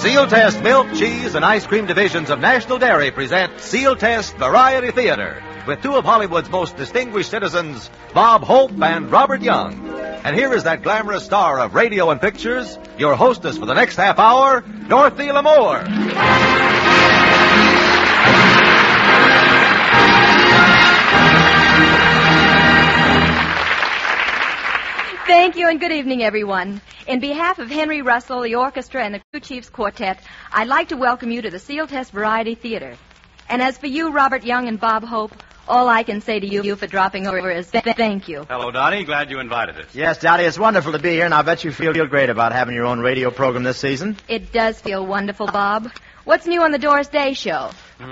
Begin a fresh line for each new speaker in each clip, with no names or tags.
Seal Test Milk, Cheese, and Ice Cream divisions of National Dairy present Seal Test Variety Theater with two of Hollywood's most distinguished citizens, Bob Hope and Robert Young. And here is that glamorous star of radio and pictures, your hostess for the next half hour, Dorothy Lamour.
Thank you and good evening, everyone. In behalf of Henry Russell, the orchestra, and the Crew Chiefs Quartet, I'd like to welcome you to the Seal Test Variety Theater. And as for you, Robert Young and Bob Hope, all I can say to you for dropping over is thank you.
Hello, Dottie. Glad you invited us.
Yes, Dottie, it's wonderful to be here, and I bet you feel great about having your own radio program this season.
It does feel wonderful, Bob. What's new on the Doris Day show?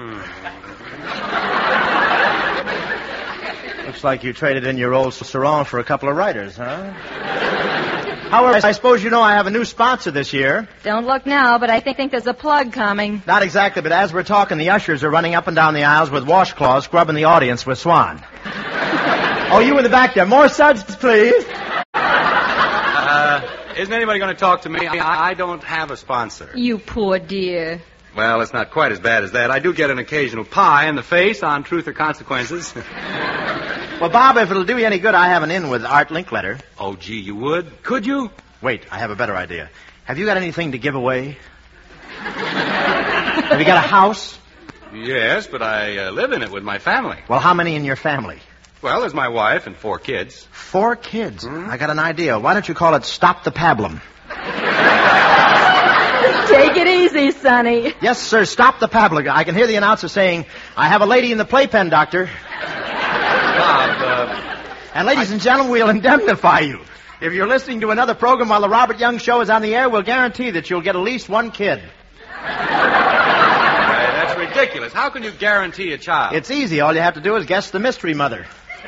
Looks like you traded in your old sarong for a couple of writers, huh? However, I suppose you know I have a new sponsor this year.
Don't look now, but I think there's a plug coming.
Not exactly, but as we're talking, the ushers are running up and down the aisles with washcloths, scrubbing the audience with Swan. Oh, you in the back there. More suds, please.
Isn't anybody going to talk to me? I don't have a sponsor.
You poor dear.
Well, it's not quite as bad as that. I do get an occasional pie in the face on Truth or Consequences.
Well, Bob, if it'll do you any good, I have an in with Art Linkletter.
Oh, gee, you would? Could you?
Wait, I have a better idea. Have you got anything to give away? Have you got a house?
Yes, but I live in it with my family.
Well, how many in your family?
Well, there's my wife and 4 kids.
4 kids? I got an idea. Why don't you call it Stop the Pablum?
Take it easy, Sonny.
Yes, sir, Stop the Pablum. I can hear the announcer saying, I have a lady in the playpen, doctor.
Bob,
And ladies and gentlemen, we'll indemnify you. If you're listening to another program while the Robert Young Show is on the air, we'll guarantee that you'll get at least 1 kid.
That's ridiculous. How can you guarantee a child?
It's easy. All you have to do is guess the mystery mother.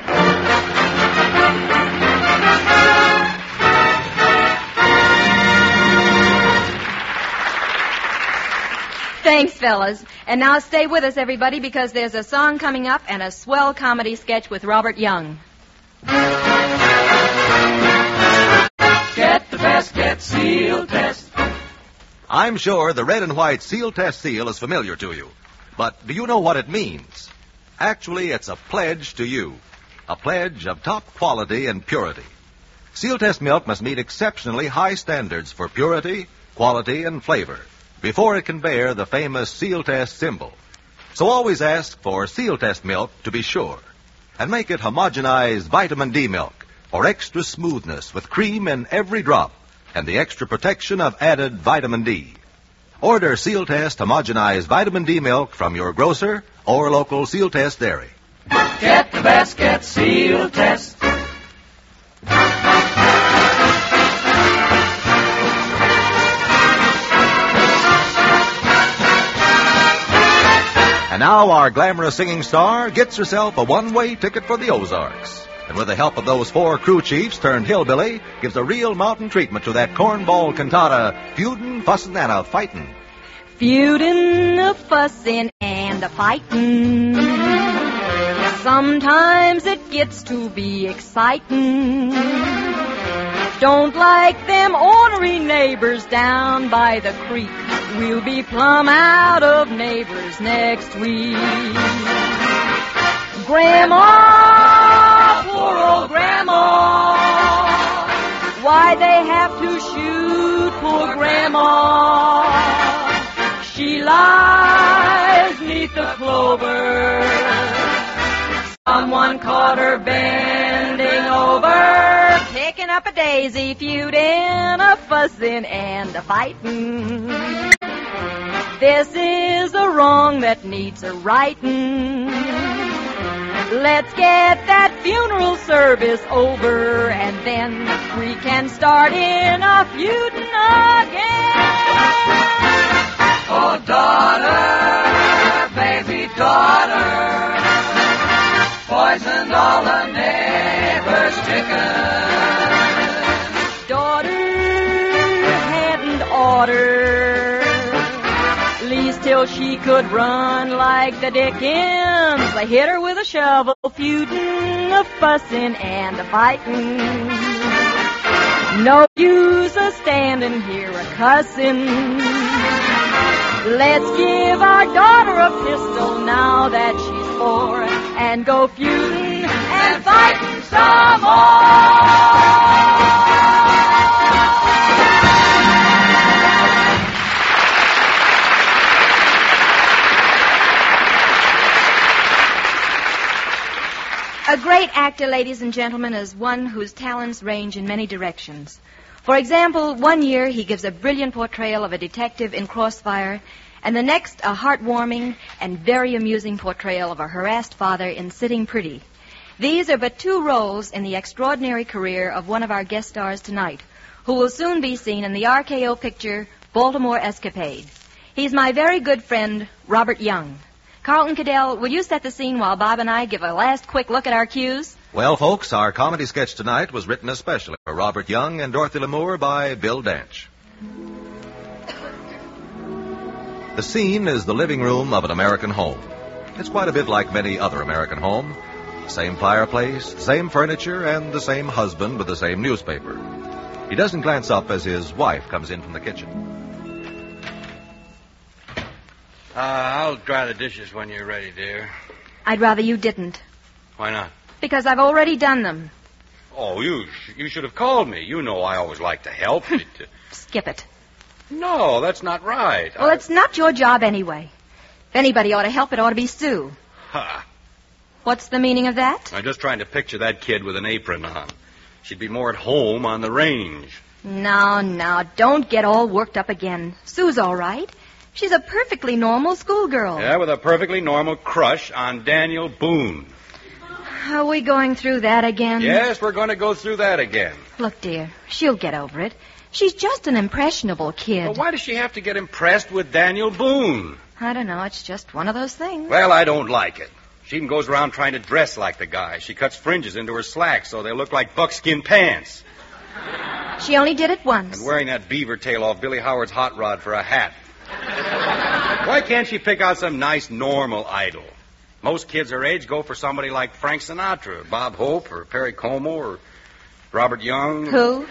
Thanks, fellas. And now stay with us, everybody, because there's a song coming up and a swell comedy sketch with Robert Young.
Get the best, get Seal Test.
I'm sure the red and white Seal Test seal is familiar to you. But do you know what it means? Actually, it's a pledge to you. A pledge of top quality and purity. Seal Test milk must meet exceptionally high standards for purity, quality, and flavor before it can bear the famous Seal Test symbol. So always ask for Seal Test milk to be sure. And make it homogenized vitamin D milk for extra smoothness with cream in every drop and the extra protection of added vitamin D. Order Seal Test homogenized vitamin D milk from your grocer or local Seal Test dairy.
Get the best, get Seal Test.
And now our glamorous singing star gets herself a one-way ticket for the Ozarks. And with the help of those 4 crew chiefs turned hillbilly, gives a real mountain treatment to that cornball cantata, feudin', fussin', and a fightin'.
Feuding, a fussing, and a fighting. Sometimes it gets to be exciting. Don't like them ornery neighbors down by the creek. We'll be plumb out of neighbors next week. Grandma, poor old Grandma. Why they have to shoot poor Grandma? She lies 'neath the clover. Someone caught her bending over, picking up a daisy, feuding, a fussing, and a fighting. This is a wrong that needs a righting. Let's get that funeral service over, and then we can start in a feuding again.
Oh, daughter, baby daughter, poisoned all the neighbors' chickens.
Daughter hadn't oughter, least till she could run like the Dickens. They hit her with a shovel, feuding, a fussing, and a fighting. No use a standing here a cussing. Let's give our daughter a pistol now that she's 4 and go feuding and fighting some more. A great actor, ladies and gentlemen, is one whose talents range in many directions. For example, one year he gives a brilliant portrayal of a detective in Crossfire, and the next a heartwarming and very amusing portrayal of a harassed father in Sitting Pretty. These are but 2 roles in the extraordinary career of one of our guest stars tonight, who will soon be seen in the RKO picture Baltimore Escapade. He's my very good friend, Robert Young. Carlton Cadell, will you set the scene while Bob and I give a last quick look at our cues?
Well, folks, our comedy sketch tonight was written especially for Robert Young and Dorothy Lamour by Bill Danch. The scene is the living room of an American home. It's quite a bit like many other American homes. Same fireplace, same furniture, and the same husband with the same newspaper. He doesn't glance up as his wife comes in from the kitchen.
I'll dry the dishes when you're ready, dear.
I'd rather you didn't.
Why not?
Because I've already done them.
Oh, you should have called me. You know I always like to help.
Skip it.
No, that's not right.
Well, it's not your job anyway. If anybody ought to help, it ought to be Sue.
Ha.
What's the meaning of that?
I'm just trying to picture that kid with an apron on. She'd be more at home on the range.
No, don't get all worked up again. Sue's all right. She's a perfectly normal schoolgirl.
Yeah, with a perfectly normal crush on Daniel Boone.
Are we going through that again?
Yes, we're going to go through that again.
Look, dear, she'll get over it. She's just an impressionable kid.
Well, why does she have to get impressed with Daniel Boone?
I don't know. It's just one of those things.
Well, I don't like it. She even goes around trying to dress like the guy. She cuts fringes into her slacks so they look like buckskin pants.
She only did it once.
And wearing that beaver tail off Billy Howard's hot rod for a hat. Why can't she pick out some nice, normal idol? Most kids her age go for somebody like Frank Sinatra, Bob Hope, or Perry Como, or Robert Young.
Who?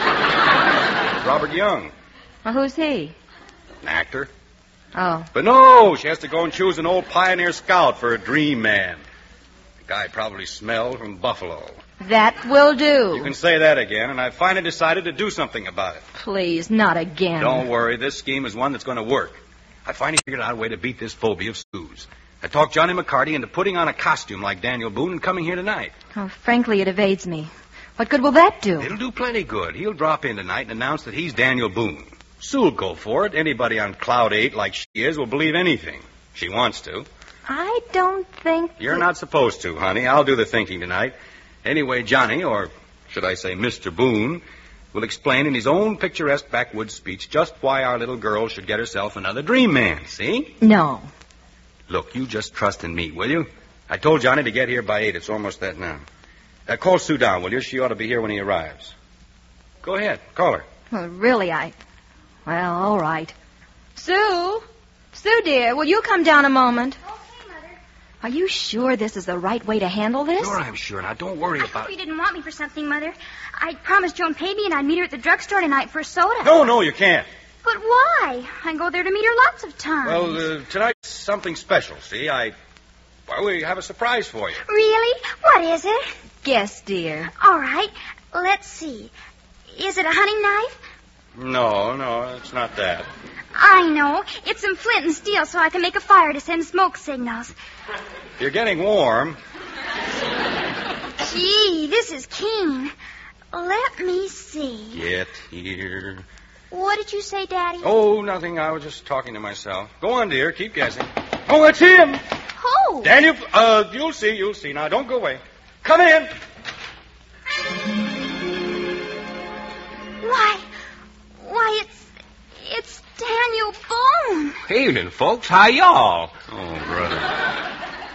Robert Young.
Well, who's he?
An actor.
Oh.
But no, she has to go and choose an old pioneer scout for a dream man. The guy probably smelled from Buffalo.
That will do.
You can say that again, and I finally decided to do something about it.
Please, not again.
Don't worry, this scheme is one that's going to work. I finally figured out a way to beat this phobia of Sue's. I talked Johnny McCarty into putting on a costume like Daniel Boone and coming here tonight.
Oh, frankly, it evades me. What good will that do?
It'll do plenty good. He'll drop in tonight and announce that he's Daniel Boone. Sue'll go for it. Anybody on Cloud 8 like she is will believe anything. She wants to.
I don't think...
You're not supposed to, honey. I'll do the thinking tonight. Anyway, Johnny, or should I say Mr. Boone, will explain in his own picturesque backwoods speech just why our little girl should get herself another dream man, see?
No.
Look, you just trust in me, will you? I told Johnny to get here by 8. It's almost that now. Call Sue down, will you? She ought to be here when he arrives. Go ahead. Call her.
Well, really, Well, all right. Sue? Sue, dear, will you come down a moment?
Okay, Mother.
Are you sure this is the right way to handle this?
Sure, I'm sure. Now, don't worry
I
about
thought you didn't want me for something, Mother. I promised Joan Pavey and I'd meet her at the drugstore tonight for a soda.
No, you can't.
But why? I go there to meet her lots of times.
Well, tonight's something special, see? We have a surprise for you.
Really? What is it?
Guess, dear.
All right. Let's see. Is it a hunting knife?
No, it's not that.
I know. It's some flint and steel so I can make a fire to send smoke signals.
You're getting warm.
Gee, this is keen. Let me see.
Get here.
What did you say, Daddy?
Oh, nothing. I was just talking to myself. Go on, dear. Keep guessing. Oh, it's him.
Who?
Daniel, you'll see. Now, don't go away. Come in.
Why, it's Daniel Boone.
Evening, folks. How y'all?
Oh, brother.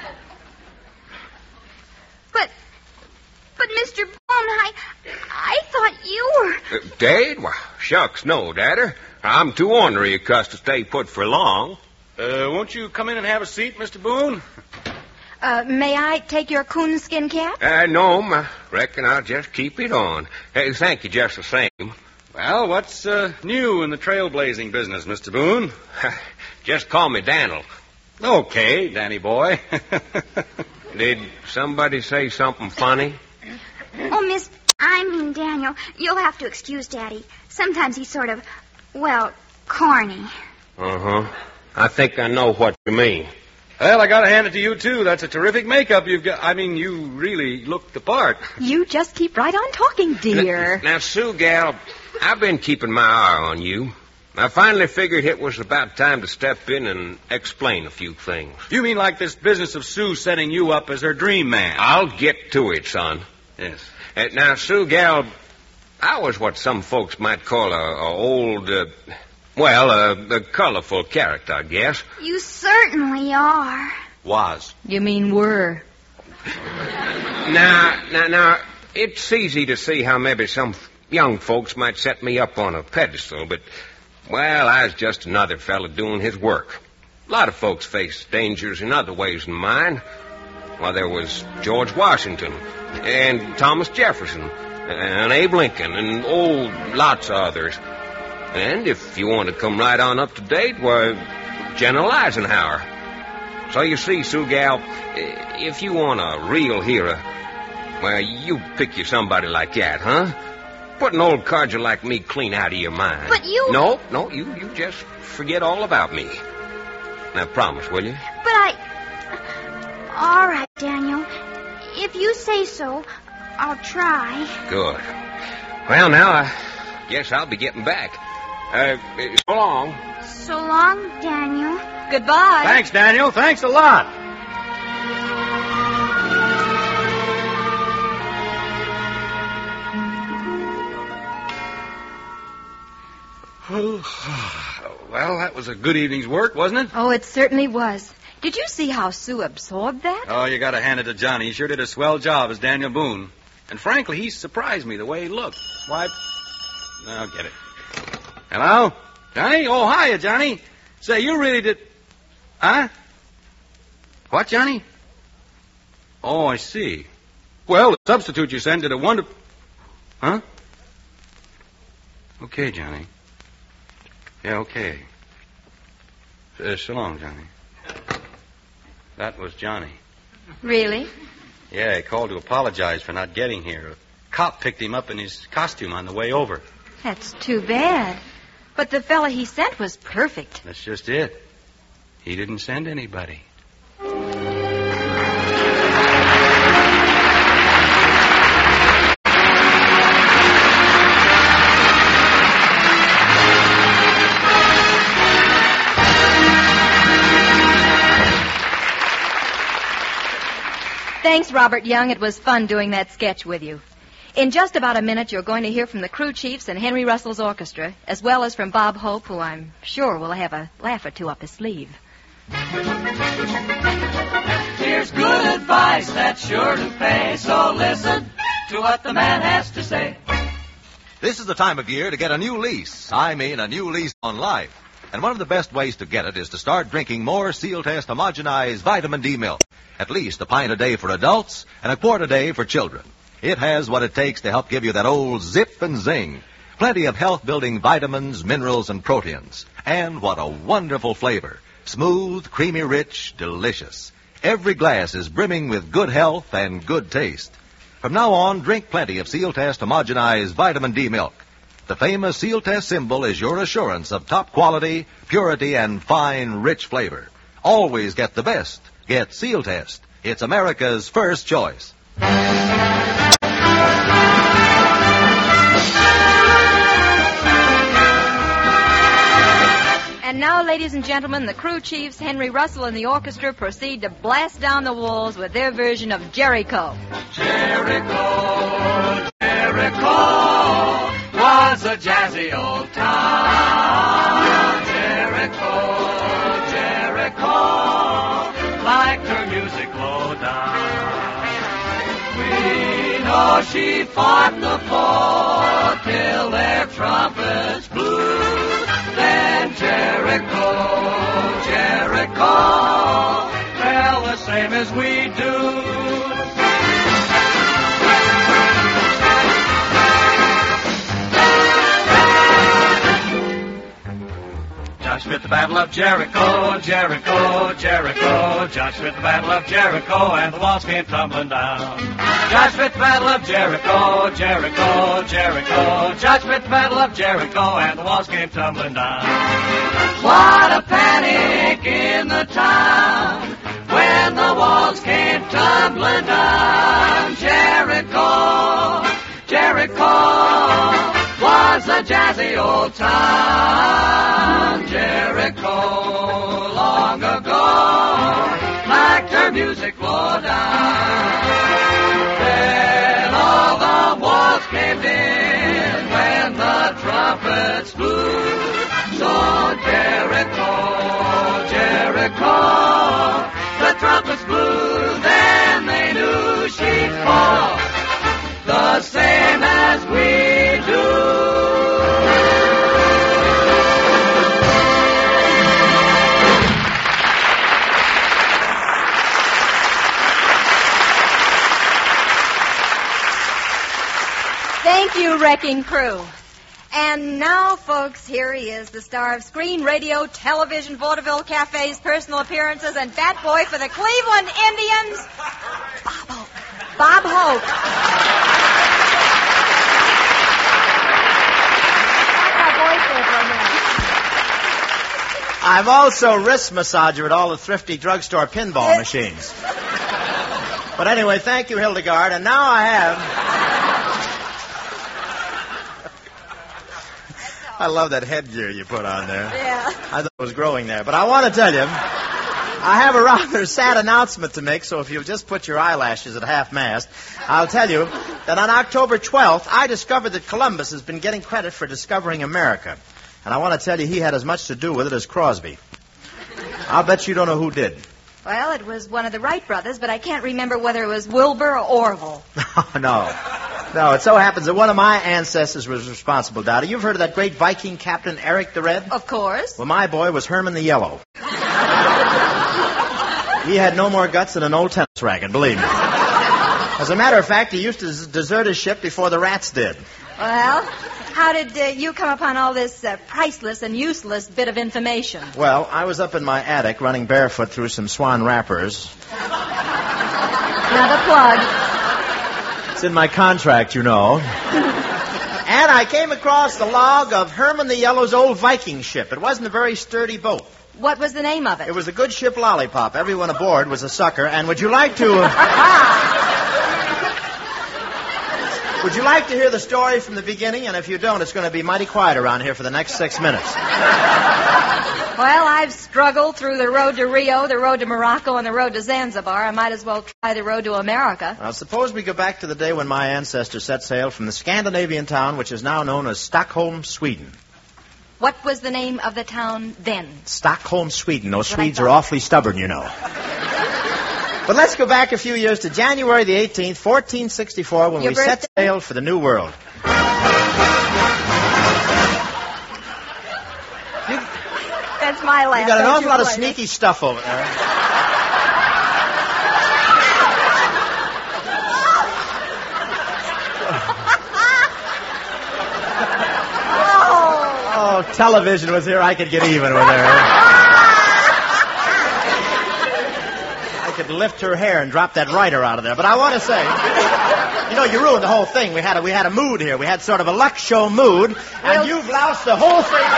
But Mr. Boone, I thought you were...
Dad? Well, shucks, no, Dadder. I'm too ornery a cuss to stay put for long.
Won't you come in and have a seat, Mr. Boone?
May I take your coonskin cap?
No, I reckon I'll just keep it on. Hey, thank you just the same.
Well, what's new in the trailblazing business, Mr. Boone?
Just call me Daniel.
Okay, Danny boy.
Did somebody say something funny?
Oh, Daniel, you'll have to excuse Daddy. Sometimes he's sort of, corny.
Uh-huh. I think I know what you mean.
Well, I gotta hand it to you, too. That's a terrific makeup you've got. I mean, you really look the part.
You just keep right on talking, dear.
Now, Sue, gal, I've been keeping my eye on you. I finally figured it was about time to step in and explain a few things.
You mean like this business of Sue setting you up as her dream man?
I'll get to it, son.
Yes.
Now, Sue, gal, I was what some folks might call a colorful character, I guess.
You certainly are.
Was.
You mean were.
Now, it's easy to see how maybe some young folks might set me up on a pedestal, but, I was just another fella doing his work. A lot of folks face dangers in other ways than mine. Well, there was George Washington and Thomas Jefferson and Abe Lincoln and, lots of others. And if you want to come right on up to date, General Eisenhower. So you see, Sue gal, if you want a real hero, you pick you somebody like that, huh? Put an old codger like me clean out of your mind.
But you...
No, you just forget all about me. Now, promise, will you?
But All right, Daniel. If you say so, I'll try.
Good. Well, now, I guess I'll be getting back. So long.
So long, Daniel.
Goodbye.
Thanks, Daniel. Thanks a lot. Well, that was a good evening's work, wasn't it?
Oh, it certainly was. Did you see how Sue absorbed that?
Oh, you gotta hand it to Johnny. He sure did a swell job as Daniel Boone. And frankly, he surprised me the way he looked. Why... I'll get it. Hello? Johnny? Oh, hiya, Johnny. Say, you really did... Huh? What, Johnny? Oh, I see. Well, the substitute you sent did a wonderful... Huh? Okay, Johnny. Yeah, okay. So long, Johnny. That was Johnny.
Really?
Yeah, he called to apologize for not getting here. A cop picked him up in his costume on the way over.
That's too bad. But the fella he sent was perfect.
That's just it. He didn't send anybody.
Thanks, Robert Young. It was fun doing that sketch with you. In just about a minute, you're going to hear from the crew chiefs and Henry Russell's orchestra, as well as from Bob Hope, who I'm sure will have a laugh or two up his sleeve.
Here's good advice that's sure to pay, so listen to what the man has to say.
This is the time of year to get a new lease. I mean a new lease on life. And one of the best ways to get it is to start drinking more Seal Test homogenized vitamin D milk. At least a pint a day for adults and a quart a day for children. It has what it takes to help give you that old zip and zing. Plenty of health-building vitamins, minerals, and proteins. And what a wonderful flavor. Smooth, creamy, rich, delicious. Every glass is brimming with good health and good taste. From now on, drink plenty of Seal Test homogenized vitamin D milk. The famous Seal Test symbol is your assurance of top quality, purity, and fine, rich flavor. Always get the best. Get Seal Test. It's America's first choice.
And now, ladies and gentlemen, the crew chiefs, Henry Russell and the orchestra, proceed to blast down the walls with their version of Jericho.
Jericho, Jericho was a jazzy old town. Jericho, Jericho liked her music low down. We know she fought the foe till their trumpets blew. Then Jericho, Jericho fell the same as we do. with the Battle of Jericho, Jericho, Jericho. Josh with the Battle of Jericho, and the walls came tumbling down. Josh with the Battle of Jericho, Jericho, Jericho. Josh with the Battle of Jericho, and the walls came tumbling down. What a panic in the town when the walls came tumbling down. Jericho, Jericho was a jazzy old town. Jericho, long ago, liked her music low down. Then all the walls caved in when the trumpets blew. So Jericho, Jericho, the trumpets blew. Then they knew she'd fall, the same as we do.
Thank you, Wrecking Crew. And now, folks, here he is, the star of screen, radio, television, vaudeville cafes, personal appearances, and bat boy for the Cleveland Indians, Bob Hope. Bob Hope.
I'm also wrist massager at all the thrifty drugstore pinball machines. But anyway, thank you, Hildegard. And now I have... I love that headgear you put on there.
Yeah.
I thought it was growing there. But I want to tell you, I have a rather sad announcement to make, so if you'll just put your eyelashes at half-mast, I'll tell you that on October 12th, I discovered that Columbus has been getting credit for discovering America. And I want to tell you he had as much to do with it as Crosby. I'll bet you don't know who did.
Well, it was one of the Wright brothers, but I can't remember whether it was Wilbur or Orville.
No, it so happens that one of my ancestors was responsible, Dottie. You've heard of that great Viking captain, Eric the Red?
Of course.
Well, my boy was Herman the Yellow. He had no more guts than an old tennis racket, believe me. As a matter of fact, he used to desert his ship before the rats did.
Well, how did you come upon all this priceless and useless bit of information?
Well, I was up in my attic running barefoot through some Swan wrappers.
Another plug.
It's in my contract, you know. And I came across the log of Herman the Yellow's old Viking ship. It wasn't a very sturdy boat.
What was the name of it?
It was the good ship Lollipop. Everyone aboard was a sucker. And would you like to... Would you like to hear the story from the beginning? And if you don't, it's going to be mighty quiet around here for the next 6 minutes.
Well, I've struggled through the road to Rio, the road to Morocco, and the road to Zanzibar. I might as well try the road to America.
Now, suppose we go back to the day when my ancestors set sail from the Scandinavian town, which is now known as Stockholm, Sweden.
What was the name of the town then?
Stockholm, Sweden. Those Swedes are awfully stubborn, you know. But let's go back a few years to January the 18th, 1464, when we set sail for the New World.
That's my laugh.
You got an awful lot of sneaky stuff over there. Oh, television was here, I could get even with her. I could lift her hair and drop that writer out of there. But I want to say, you know, you ruined the whole thing. We had a mood here. We had sort of a luck show mood, and you loused the whole thing.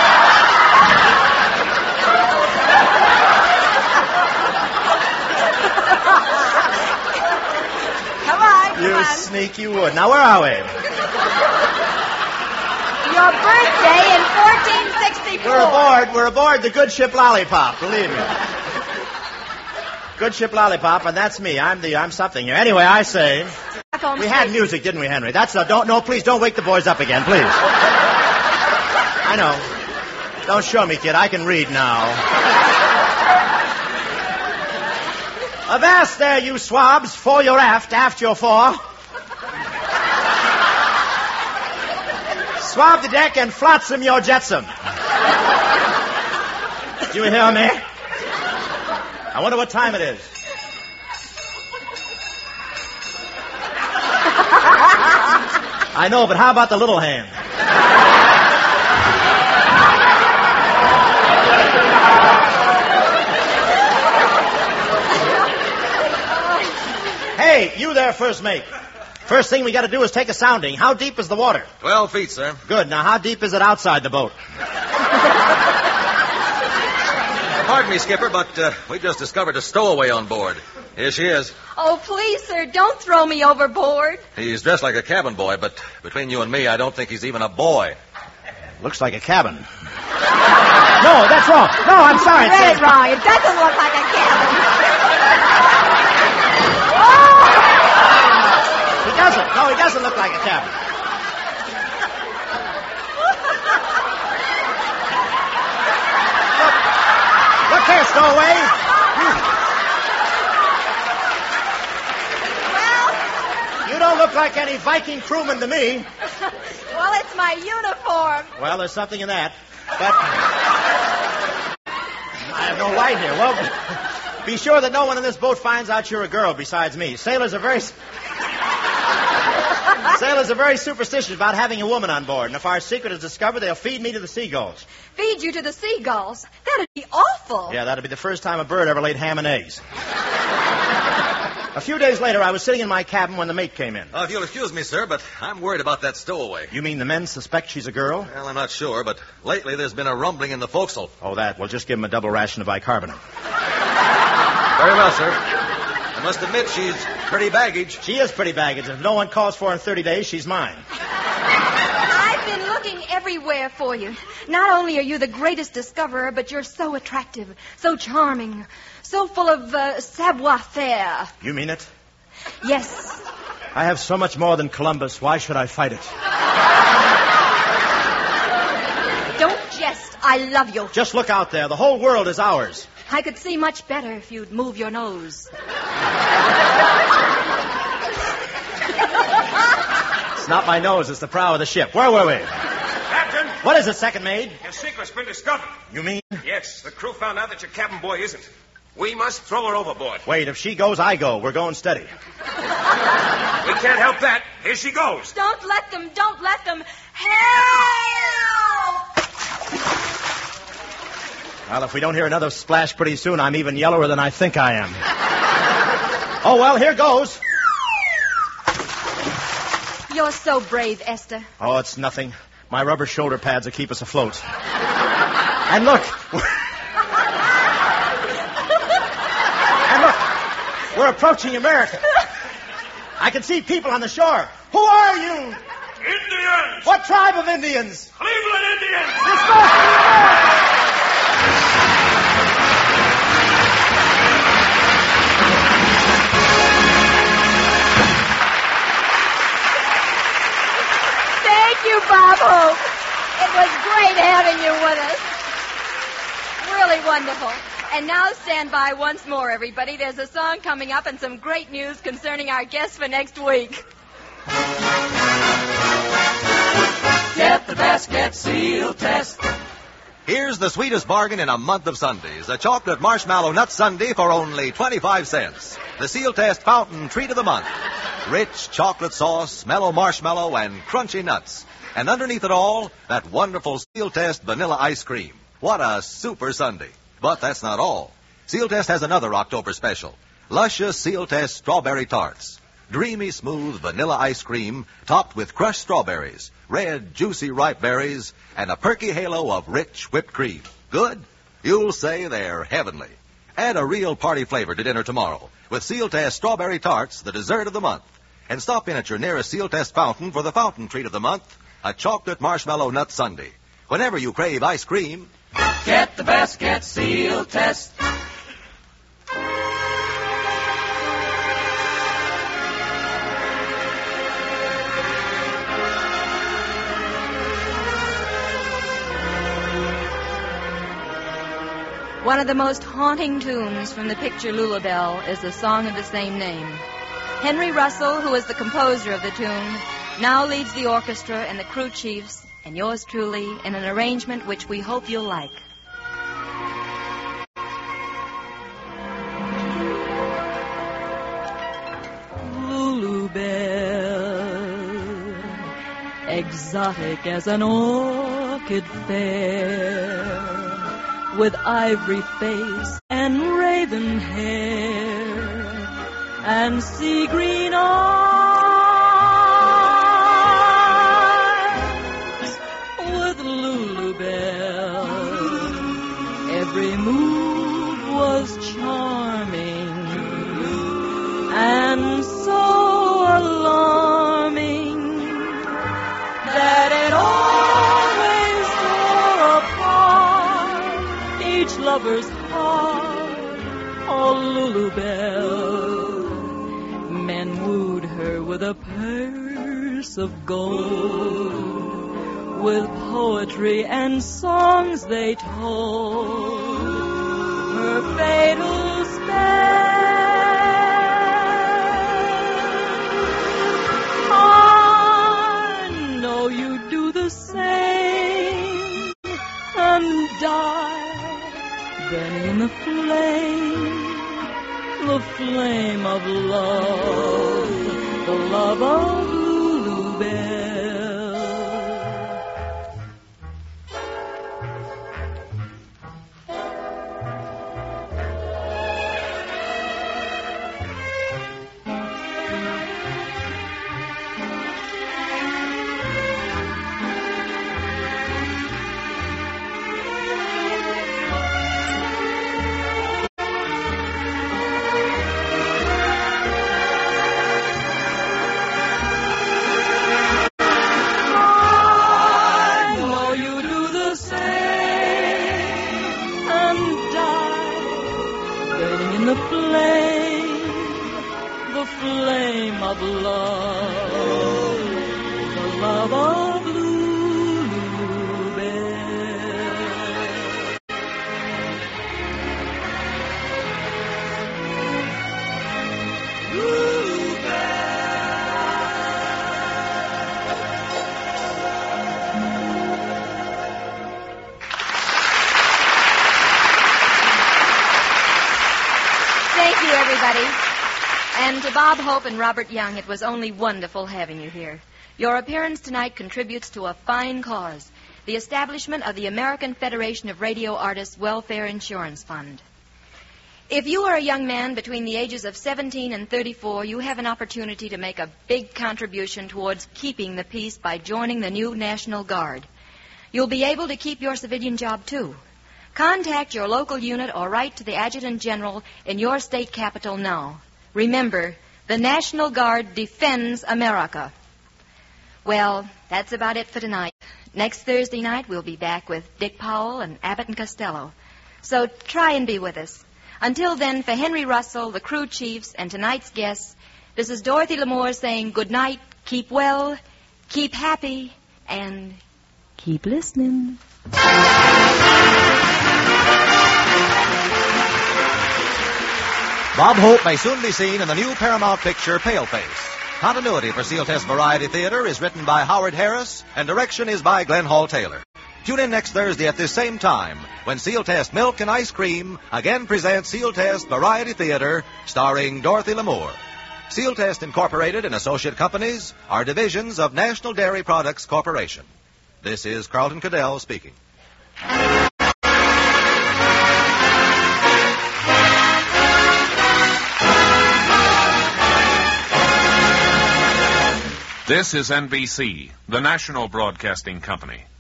Come on.
You sneaky wood. Now, where are we?
Your birthday in 1464.
We're aboard the good ship Lollipop, believe me. Good ship Lollipop, and that's me. I'm something here. Anyway, I say, we had music, didn't we, Henry? Please don't wake the boys up again, please. I know. Don't show me, kid. I can read now. Avast there, you swabs, fore your aft your fore. Swab the deck and flotsam your jetsam. Do you hear me? I wonder what time it is. I know, but how about the little hand? there, first mate. First thing we got to do is take a sounding. How deep is the water?
12 feet, sir.
Good. Now, how deep is it outside the boat?
Pardon me, Skipper, but we just discovered a stowaway on board. Here she is.
Oh, please, sir, don't throw me overboard.
He's dressed like a cabin boy, but between you and me, I don't think he's even a boy.
Looks like a cabin. No, that's wrong. No, I'm sorry.
You read it wrong. It doesn't look like a cabin.
He doesn't. No, he doesn't look like a cabin. Look here, stowaway. You don't look like any Viking crewman to me.
Well, it's my uniform.
Well, there's something in that. But I have no right here. Well, be sure that no one in this boat finds out you're a girl besides me. Sailors are very superstitious about having a woman on board. And if our secret is discovered, they'll feed me to the seagulls.
Feed you to the seagulls? That'd be awful.
Yeah, that'd be the first time a bird ever laid ham and eggs. A few days later, I was sitting in my cabin when the mate came in.
If you'll excuse me, sir, but I'm worried about that stowaway.
You mean the men suspect she's a girl?
Well, I'm not sure, but lately there's been a rumbling in the forecastle.
Oh, that. Well, just give him a double ration of bicarbonate.
Very well, sir. I must admit she's pretty baggage.
She is pretty baggage. If no one calls for her in 30 days, she's mine.
I've been looking everywhere for you. Not only are you the greatest discoverer, but you're so attractive, so charming, so full of savoir-faire.
You mean it?
Yes.
I have so much more than Columbus. Why should I fight it?
Don't jest. I love you.
Just look out there. The whole world is ours.
I could see much better if you'd move your nose.
It's not my nose. It's the prow of the ship. Where were we?
Captain!
What is it, second mate?
Your secret's been discovered.
You mean?
Yes, the crew found out that your cabin boy isn't. We must throw her overboard.
Wait, if she goes, I go. We're going steady.
We can't help that. Here she goes.
Don't let them. Don't let them. Help!
Well, if we don't hear another splash pretty soon, I'm even yellower than I think I am. Oh, well, here goes.
You're so brave, Esther.
Oh, it's nothing. My rubber shoulder pads will keep us afloat. And look. We're approaching America. I can see people on the shore. Who are you?
Indians!
What tribe of Indians?
Cleveland Indians!
This must be America!
Thank you, Bob Hope. It was great having you with us. Really wonderful. And now stand by once more, everybody. There's a song coming up and some great news concerning our guests for next week.
Get the best, get Seal Test.
Here's the sweetest bargain in a month of Sundays. A chocolate marshmallow nut sundae for only 25 cents. The Seal Test Fountain Treat of the Month. Rich chocolate sauce, mellow marshmallow, and crunchy nuts. And underneath it all, that wonderful Seal Test vanilla ice cream. What a super sundae. But that's not all. Seal Test has another October special. Luscious Seal Test Strawberry Tarts. Dreamy, smooth vanilla ice cream topped with crushed strawberries, red, juicy, ripe berries, and a perky halo of rich whipped cream. Good? You'll say they're heavenly. Add a real party flavor to dinner tomorrow with Seal Test Strawberry Tarts, the dessert of the month. And stop in at your nearest Seal Test fountain for the fountain treat of the month, a chocolate marshmallow nut sundae. Whenever you crave ice cream,
Get the best, get Seal Test.
One of the most haunting tunes from the picture Lullabelle is the song of the same name. Henry Russell, who is the composer of the tune, now leads the orchestra and the crew chiefs, and yours truly, in an arrangement which we hope you'll like. Lullabelle, exotic as an orchid fair, with ivory face and raven hair, and sea green eyes with Lulu Bell. Every move was charming and so alarming that it always tore apart each lover's heart. Oh, Lulu Bell. Men wooed her with a purse of gold, with poetry and songs they told, her fatal spell. I know you do the same and die, burning in the flame of love, the love of Lulu Bell. The flame of love, the love of Lulu Bell. Lulu Thank you, everybody. And to Bob Hope and Robert Young, it was only wonderful having you here. Your appearance tonight contributes to a fine cause, the establishment of the American Federation of Radio Artists Welfare Insurance Fund. If you are a young man between the ages of 17 and 34, you have an opportunity to make a big contribution towards keeping the peace by joining the new National Guard. You'll be able to keep your civilian job, too. Contact your local unit or write to the Adjutant General in your state capital now. Remember, the National Guard defends America. Well, that's about it for tonight. Next Thursday night, we'll be back with Dick Powell and Abbott and Costello. So try and be with us. Until then, for Henry Russell, the crew chiefs, and tonight's guests, this is Dorothy Lamour saying good night, keep well, keep happy, and keep listening.
Bob Hope may soon be seen in the new Paramount picture, Paleface. Continuity for Seal Test Variety Theater is written by Howard Harris, and direction is by Glenn Hall Taylor. Tune in next Thursday at this same time when Seal Test Milk and Ice Cream again presents Seal Test Variety Theater starring Dorothy Lamour. Seal Test Incorporated and associate companies are divisions of National Dairy Products Corporation. This is Carlton Cadell speaking.
This is NBC, the national broadcasting company.